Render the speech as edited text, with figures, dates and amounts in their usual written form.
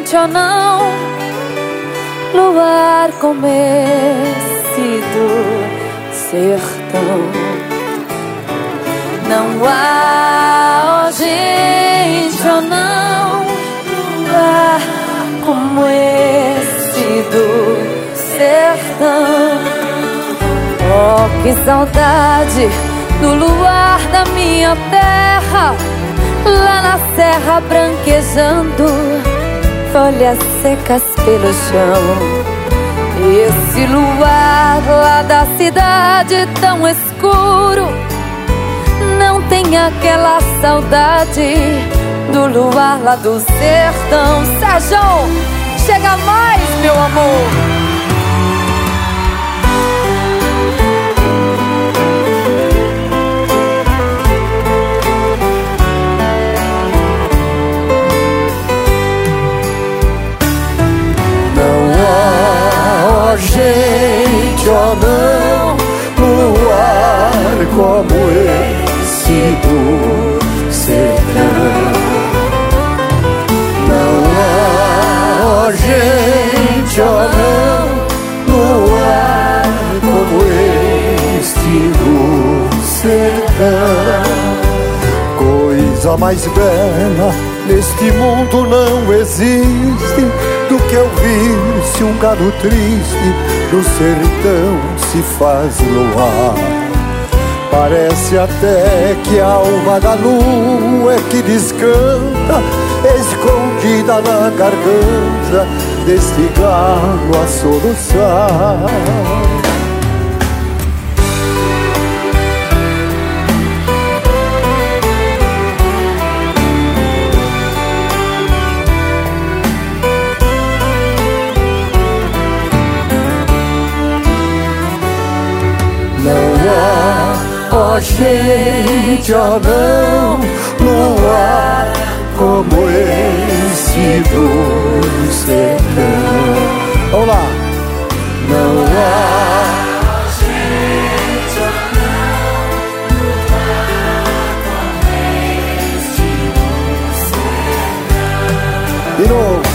gente ou não, luar como esse do sertão. Não há, ó gente ou não, luar como esse do sertão. Oh, que saudade do luar da minha terra, lá na serra branquejando, folhas secas pelo chão. Esse luar lá da cidade tão escuro não tem aquela saudade do luar lá do sertão. Sérgio, chega mais, meu amor. Gente, ó não, luar como esse do sertão. Não há, ó gente, ó não, luar como este do sertão. Coisa mais bela neste mundo não existe do que ouvir-se um gado triste no sertão se faz luar. Parece até que a alma da lua é que descanta, escondida na garganta deste galo a soluçar. Ó gente, ó não, luar como esse do sertão. Vamos lá. Não há, ó gente, ó não, luar como este do sertão. De novo.